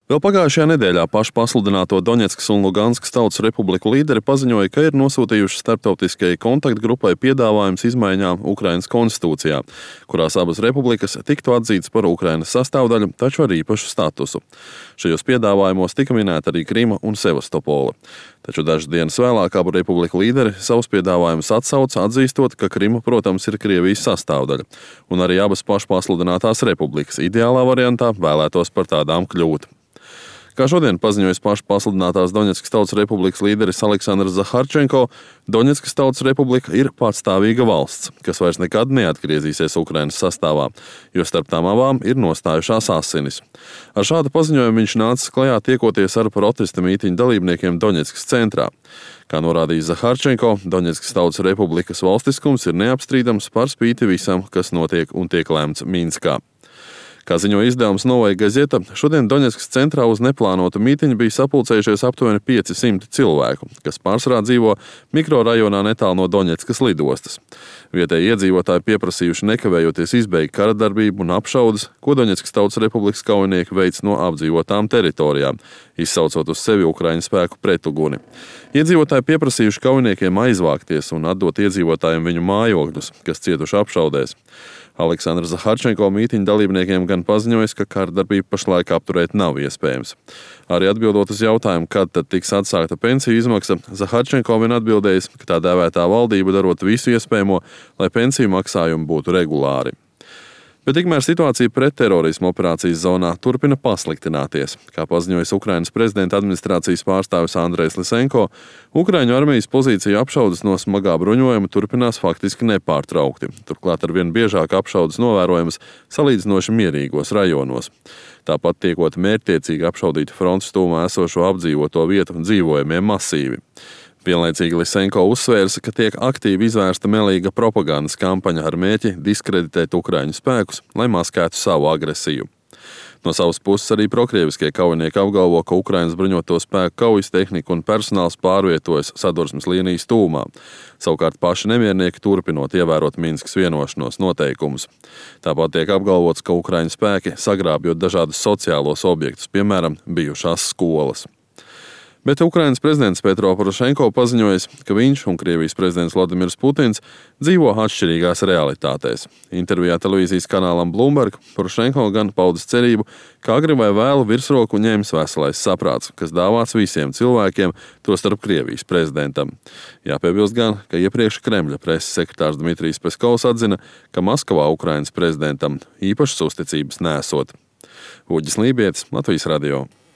Vēl pagājušajā nedēļā pašu pasludināto Doņetskas un Luganskas Tautas Republiku līderi paziņoja, ka ir nosūtījuši starptautiskajai kontaktgrupai piedāvājums izmaiņām Ukrainas konstitūcijā, kurās abas republikas tiktu atzītas par Ukrainas sastāvdaļu, taču ar īpašu statusu. Šajos piedāvājumos tika minēta arī Krima un Sevastopola. Taču dažas dienas vēlāk abu republiku līderi savus piedāvājumus atsauca, atzīstot, ka Krima, protams, ir Krievijas sastāvdaļa, un arī abas pašpasludinātās republikas ideālā variantā vēlētos par tādām kļūt. Kā šodien paziņoja pašu pasludinātās Doņetskas Tautas Republikas līderis Aleksandrs Zaharčenko, Doņetskas Tautas Republika ir patstāvīga valsts, kas vairs nekad neatgriezīsies Ukrainas sastāvā, jo starp tām abām ir nostājušās asinis. Ar šādu paziņojumu viņš nāca klajā tiekoties ar protesta mītiņu dalībniekiem Doņetskas centrā. Kā norādīja Zaharčenko, Doņetskas Tautas Republikas valstiskums ir neapstrīdams par spīti visam, kas notiek un tiek lēmts Minskā. Kā ziņo izdevums Novaja Gazeta, šodien Doņetskas centrā uz neplānotu mītiņu bija sapulcējušies aptuveni 500 cilvēku, kas pārsvarā dzīvo mikrorajonā netālu no Doņetskas lidostas. Vietēji iedzīvotāji pieprasījuši nekavējoties izbeigt kara darbību un apšaudes, ko Doņetskas Tautas Republikas kaujinieki veic no apdzīvotām teritorijām, izsaucot uz sevi Ukraiņu spēku pretuguni. Iedzīvotāji pieprasījuši kaujiniekiem aizvākties un atdot iedzīvotājiem viņu mājokļus, kas cietuši apšaudēs. Aleksandrs Zaharčenko mītiņu dalībniekiem gan paziņojis, ka kara darbību pašlaik apturēt nav iespējams. Arī atbildot uz jautājumu, kad tad tiks atsākta pensiju izmaksa, Zaharčenko vien atbildējis, ka tā dēvētā valdība darot visu iespējamo, lai pensiju maksājumi būtu regulāri. Bet tikmēr situācija pretterorisma operācijas zonā turpina pasliktināties. Kā paziņojis Ukrainas prezidenta administrācijas pārstāvis Andrejs Lisenko, Ukraiņu armijas pozīciju apšaudes no smagā bruņojuma turpinās faktiski nepārtraukti. Turklāt arvien biežāk apšaudes novērojamas salīdzinoši mierīgos rajonos. Tāpat tiekot mērķtiecīgi apšaudīti frontes tūmā esošo apdzīvoto vietu dzīvojamie masīvi. Vienlaicīgi Lisenko uzsvērs, ka tiek aktīvi izvērsta melīga propagandas kampaņa ar mērķi diskreditēt Ukraiņu spēkus, lai maskētu savu agresiju. No savas puses arī prokrieviskie kaujinieki apgalvo, ka Ukrainas bruņoto spēku kaujas tehnika un personāls pārvietojas sadursmes līnijas tūmā. Savukārt paši nemiernieki turpinot ievērot Minskas vienošanos noteikumus. Tāpat tiek apgalvots, ka Ukraiņu spēki sagrābjot dažādus sociālos objektus, piemēram, bijušās skolas. Bet Ukrainas prezidents Petro Porošenko paziņojis, ka viņš un Krievijas prezidents Vladimirs Putins dzīvo atšķirīgās realitātēs. Intervijā televīzijas kanālam Bloomberg Porošenko gan paudis cerību, ka agri vai vēlu virsroku ņems veselais saprāts, kas dāvāts visiem cilvēkiem, tostarp Krievijas prezidentam. Jāpiebilst gan, ka iepriekš Kremļa preses sekretārs Dmitrijs Peskovs atzina, ka Maskavā Ukrainas prezidentam īpašas uzticības nesot. Uģis Lībietis, Latvijas radio.